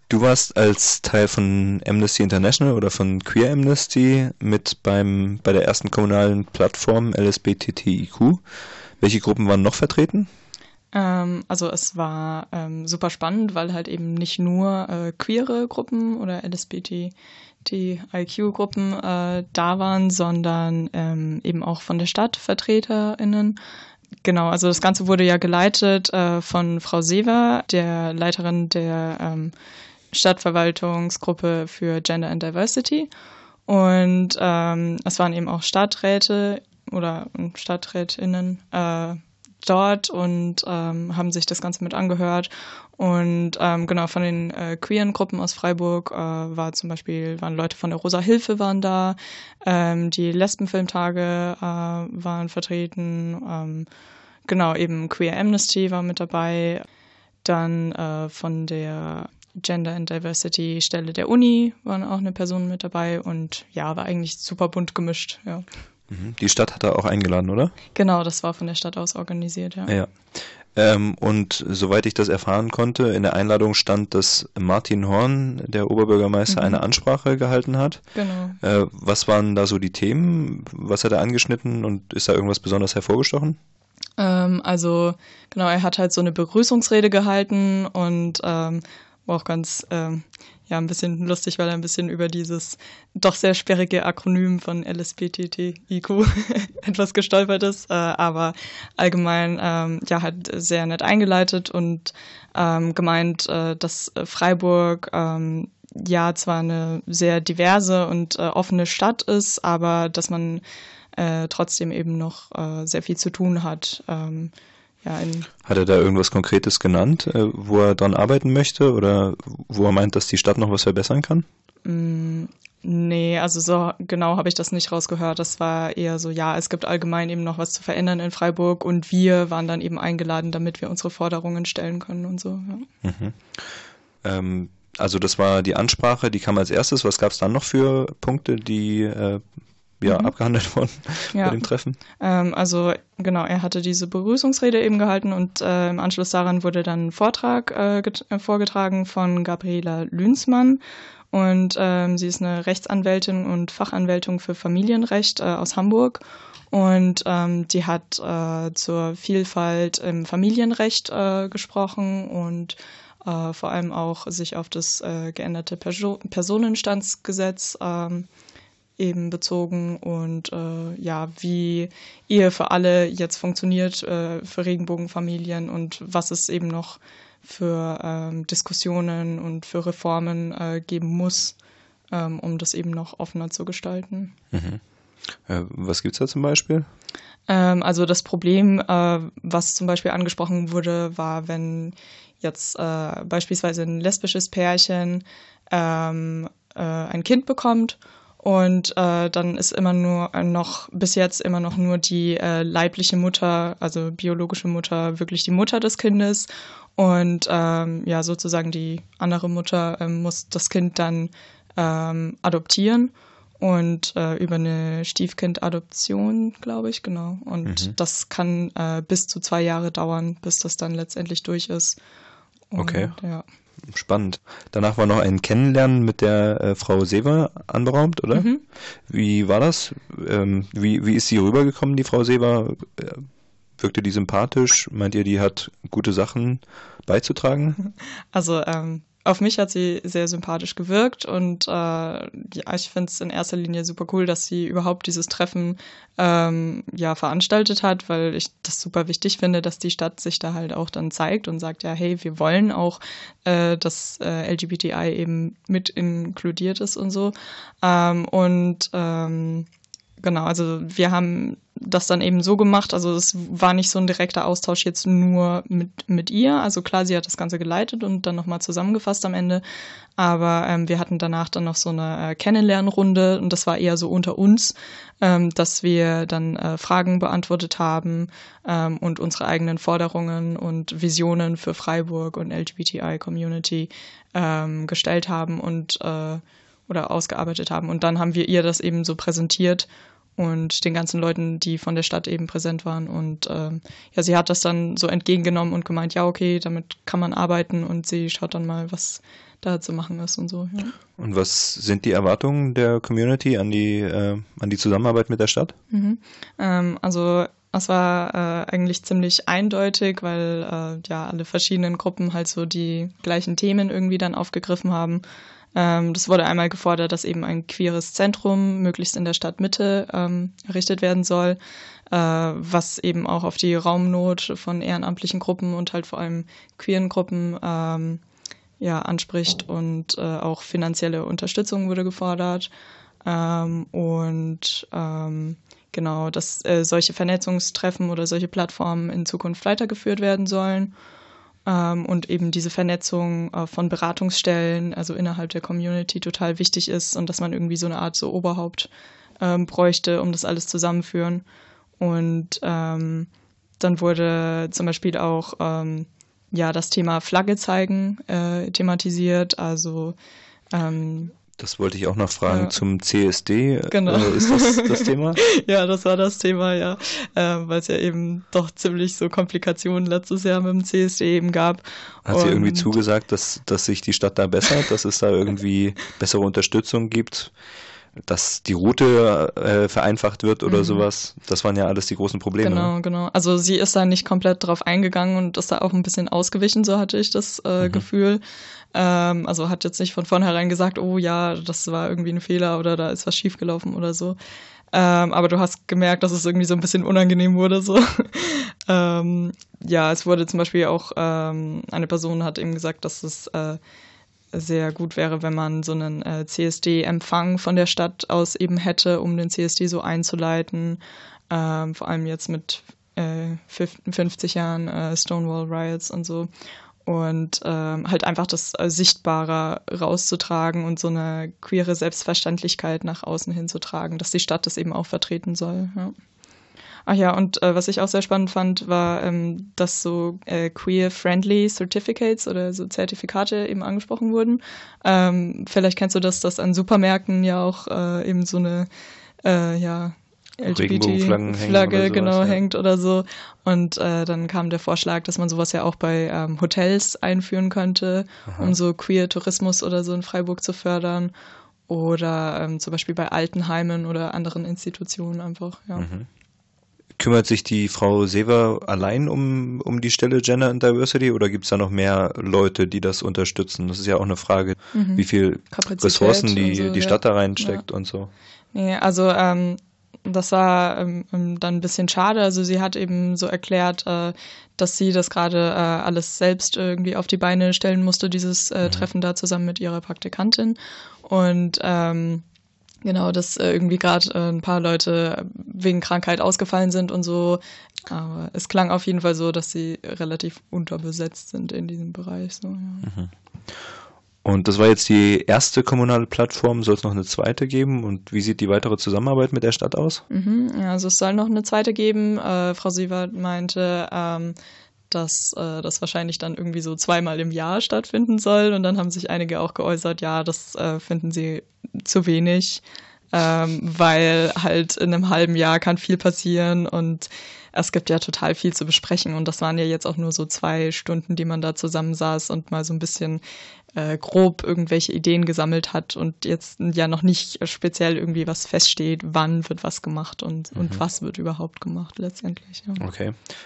Du warst als Teil von Amnesty International oder von Queer Amnesty mit bei der ersten kommunalen Plattform LSBTTIQ. Welche Gruppen waren noch vertreten? Also es war super spannend, weil halt eben nicht nur queere Gruppen oder LSBTIQ-Gruppen da waren, sondern eben auch von der Stadt VertreterInnen. Genau, also das Ganze wurde ja geleitet von Frau Seewer, der Leiterin der Stadtverwaltungsgruppe für Gender and Diversity. Und es waren eben auch Stadträte oder StadträtInnen dort und haben sich das Ganze mit angehört. Und genau, von den queeren Gruppen aus Freiburg waren Leute von der Rosa Hilfe waren da, die Lesbenfilmtage waren vertreten, genau, eben Queer Amnesty war mit dabei, dann von der Gender and Diversity Stelle der Uni waren auch eine Person mit dabei und ja, war eigentlich super bunt gemischt, ja. Die Stadt hat da auch eingeladen, oder? Genau, das war von der Stadt aus organisiert, ja. Ja. Und soweit ich das erfahren konnte, in der Einladung stand, dass Martin Horn, der Oberbürgermeister, eine Ansprache gehalten hat. Genau. Was waren da so die Themen? Was hat er angeschnitten und ist da irgendwas besonders hervorgestochen? Also genau, er hat halt so eine Begrüßungsrede gehalten und war auch ganz ein bisschen lustig, weil er ein bisschen über dieses doch sehr sperrige Akronym von LSBTTIQ etwas gestolpert ist, aber allgemein hat sehr nett eingeleitet und gemeint, dass Freiburg zwar eine sehr diverse und offene Stadt ist, aber dass man trotzdem eben noch sehr viel zu tun hat. Hat er da irgendwas Konkretes genannt, wo er dran arbeiten möchte oder wo er meint, dass die Stadt noch was verbessern kann? Nee, also so genau habe ich das nicht rausgehört. Das war eher so, ja, es gibt allgemein eben noch was zu verändern in Freiburg und wir waren dann eben eingeladen, damit wir unsere Forderungen stellen können und so. Ja. Also das war die Ansprache, die kam als erstes. Was gab es dann noch für Punkte, die abgehandelt wurden bei dem Treffen? Also genau, er hatte diese Begrüßungsrede eben gehalten und im Anschluss daran wurde dann ein Vortrag vorgetragen von Gabriela Lünsmann und sie ist eine Rechtsanwältin und Fachanwältin für Familienrecht aus Hamburg und die hat zur Vielfalt im Familienrecht gesprochen und vor allem auch sich auf das geänderte Personenstandsgesetz eben bezogen und wie Ehe für alle jetzt funktioniert für Regenbogenfamilien und was es eben noch für Diskussionen und für Reformen geben muss, um das eben noch offener zu gestalten. Was gibt's da zum Beispiel? Also das Problem, was zum Beispiel angesprochen wurde, war, wenn jetzt beispielsweise ein lesbisches Pärchen ein Kind bekommt und dann ist bis jetzt immer noch nur die leibliche Mutter, also biologische Mutter, wirklich die Mutter des Kindes. Und sozusagen die andere Mutter muss das Kind dann adoptieren und über eine Stiefkindadoption, glaube ich, genau. Und das kann bis zu 2 Jahre dauern, bis das dann letztendlich durch ist. Und, okay. Ja. Spannend. Danach war noch ein Kennenlernen mit der Frau Seewer anberaumt, oder? Wie war das? Wie ist sie rübergekommen, die Frau Seewer? Wirkte die sympathisch? Meint ihr, die hat gute Sachen beizutragen? Also auf mich hat sie sehr sympathisch gewirkt und ich finde es in erster Linie super cool, dass sie überhaupt dieses Treffen veranstaltet hat, weil ich das super wichtig finde, dass die Stadt sich da halt auch dann zeigt und sagt, ja, hey, wir wollen auch, dass LGBTI eben mit inkludiert ist und so. Genau, also wir haben das dann eben so gemacht, also es war nicht so ein direkter Austausch jetzt nur mit ihr, also klar, sie hat das Ganze geleitet und dann nochmal zusammengefasst am Ende, aber wir hatten danach dann noch so eine Kennenlernrunde und das war eher so unter uns, dass wir dann Fragen beantwortet haben und unsere eigenen Forderungen und Visionen für Freiburg und LGBTI-Community gestellt haben und oder ausgearbeitet haben und dann haben wir ihr das eben so präsentiert und den ganzen Leuten, die von der Stadt eben präsent waren. Und sie hat das dann so entgegengenommen und gemeint, ja, okay, damit kann man arbeiten und sie schaut dann mal, was da zu machen ist und so. Ja. Und was sind die Erwartungen der Community an die Zusammenarbeit mit der Stadt? Also es war eigentlich ziemlich eindeutig, weil alle verschiedenen Gruppen halt so die gleichen Themen irgendwie dann aufgegriffen haben. Das wurde einmal gefordert, dass eben ein queeres Zentrum möglichst in der Stadtmitte errichtet werden soll, was eben auch auf die Raumnot von ehrenamtlichen Gruppen und halt vor allem queeren Gruppen anspricht, und auch finanzielle Unterstützung wurde gefordert. Genau, dass solche Vernetzungstreffen oder solche Plattformen in Zukunft weitergeführt werden sollen. Und eben diese Vernetzung von Beratungsstellen, also innerhalb der Community, total wichtig ist, und dass man irgendwie so eine Art so Oberhaupt bräuchte, um das alles zusammenführen. Und dann wurde zum Beispiel auch das Thema Flagge zeigen thematisiert. Also das wollte ich auch noch fragen zum CSD. Genau. Ist das Thema? Ja, das war das Thema, ja. Weil es ja eben doch ziemlich so Komplikationen letztes Jahr mit dem CSD eben gab. Hat sie irgendwie zugesagt, dass sich die Stadt da bessert, dass es da irgendwie bessere Unterstützung gibt, dass die Route vereinfacht wird oder sowas? Das waren ja alles die großen Probleme. Genau. Also sie ist da nicht komplett drauf eingegangen und ist da auch ein bisschen ausgewichen, so hatte ich das Gefühl. Also hat jetzt nicht von vornherein gesagt, oh ja, das war irgendwie ein Fehler oder da ist was schiefgelaufen oder so. Aber du hast gemerkt, dass es irgendwie so ein bisschen unangenehm wurde. So. Es wurde zum Beispiel auch, eine Person hat eben gesagt, dass es sehr gut wäre, wenn man so einen CSD-Empfang von der Stadt aus eben hätte, um den CSD so einzuleiten. Vor allem jetzt mit 50 Jahren Stonewall Riots und so. Und halt einfach das sichtbarer rauszutragen und so eine queere Selbstverständlichkeit nach außen hinzutragen, dass die Stadt das eben auch vertreten soll. Ja. Ach ja, und was ich auch sehr spannend fand, war, dass so queer-friendly Certificates oder so Zertifikate eben angesprochen wurden. Vielleicht kennst du das, dass an Supermärkten ja auch eben so eine LGBT-Flagge hängt oder so. Und dann kam der Vorschlag, dass man sowas ja auch bei Hotels einführen könnte, um so Queer-Tourismus oder so in Freiburg zu fördern. Oder zum Beispiel bei Altenheimen oder anderen Institutionen einfach, ja. Kümmert sich die Frau Seever allein um die Stelle Gender and Diversity oder gibt es da noch mehr Leute, die das unterstützen? Das ist ja auch eine Frage, wie viel Kapazität Ressourcen die so, Stadt da reinsteckt und so. Nee, also das war dann ein bisschen schade. Also sie hat eben so erklärt, dass sie das gerade alles selbst irgendwie auf die Beine stellen musste, dieses Treffen da zusammen mit ihrer Praktikantin. Und genau, dass irgendwie gerade ein paar Leute wegen Krankheit ausgefallen sind und so. Aber es klang auf jeden Fall so, dass sie relativ unterbesetzt sind in diesem Bereich. So, ja. Und das war jetzt die erste kommunale Plattform. Soll es noch eine zweite geben? Und wie sieht die weitere Zusammenarbeit mit der Stadt aus? Ja, also es soll noch eine zweite geben. Frau Sievert meinte, dass das wahrscheinlich dann irgendwie so 2-mal im Jahr stattfinden soll. Und dann haben sich einige auch geäußert, ja, das finden sie zu wenig, weil halt in einem halben Jahr kann viel passieren und es gibt ja total viel zu besprechen. Und das waren ja jetzt auch nur so 2 Stunden, die man da zusammensaß und mal so ein bisschen grob irgendwelche Ideen gesammelt hat und jetzt ja noch nicht speziell irgendwie was feststeht, wann wird was gemacht und was wird überhaupt gemacht letztendlich. Ja. Okay.